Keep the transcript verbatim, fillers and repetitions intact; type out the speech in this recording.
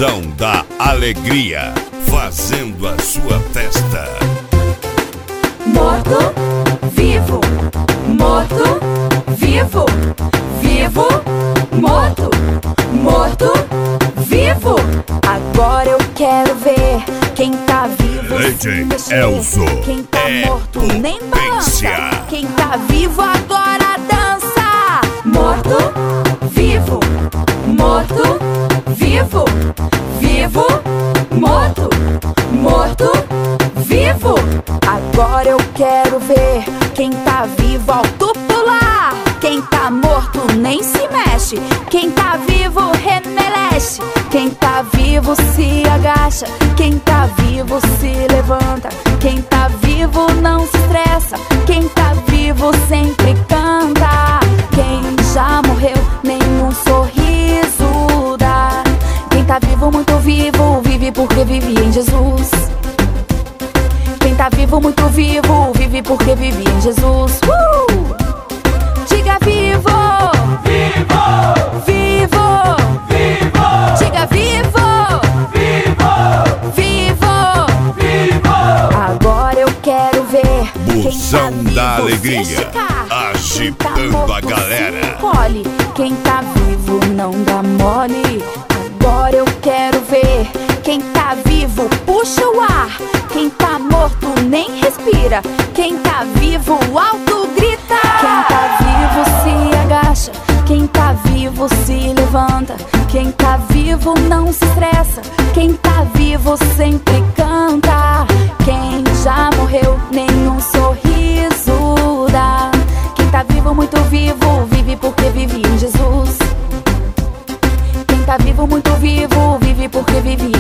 Busão da Alegria, fazendo a sua festa. Morto, vivo, morto, vivo, vivo, morto, morto, vivo. Agora eu quero ver quem tá vivo se mexer. Elzo, quem tá é morto nem balança. potência. Quem tá vivo agora dança. Morto, vivo, morto, vivo, vivo, morto, morto, vivo. Agora eu quero ver quem tá vivo alto pular. Quem tá morto nem se mexe. Quem tá vivo remelexe. Quem tá vivo se agacha. Quem tá vivo se levanta. Quem tá vivo não se estressa. Quem tá vivo sempre canta. Quem já morreu nenhum sorriso dá. Quem tá vivo muito vivo vive porque vive em Jesus. Quem tá vivo muito vivo vive porque vive em Jesus. uh! Diga vivo, Vivo, vivo, vivo, diga vivo, vivo, vivo. vivo. Agora eu quero ver Busão quem tá da vivo Alegria, se esticar. agitando Quem tá morto a galera. se encolhe. Quem tá vivo não dá mole. Agora eu quero ver quem tá vivo puxa o ar. Quem tá morto nem respira. Quem tá vivo alto grita. Quem tá vivo se agacha. Quem tá vivo se levanta. Quem tá vivo não se estressa. Quem tá vivo sempre canta. Quem já morreu nenhum sorriso dá. Quem tá vivo muito vivo vive porque vive em Jesus. Quem tá vivo muito vivo vive porque vive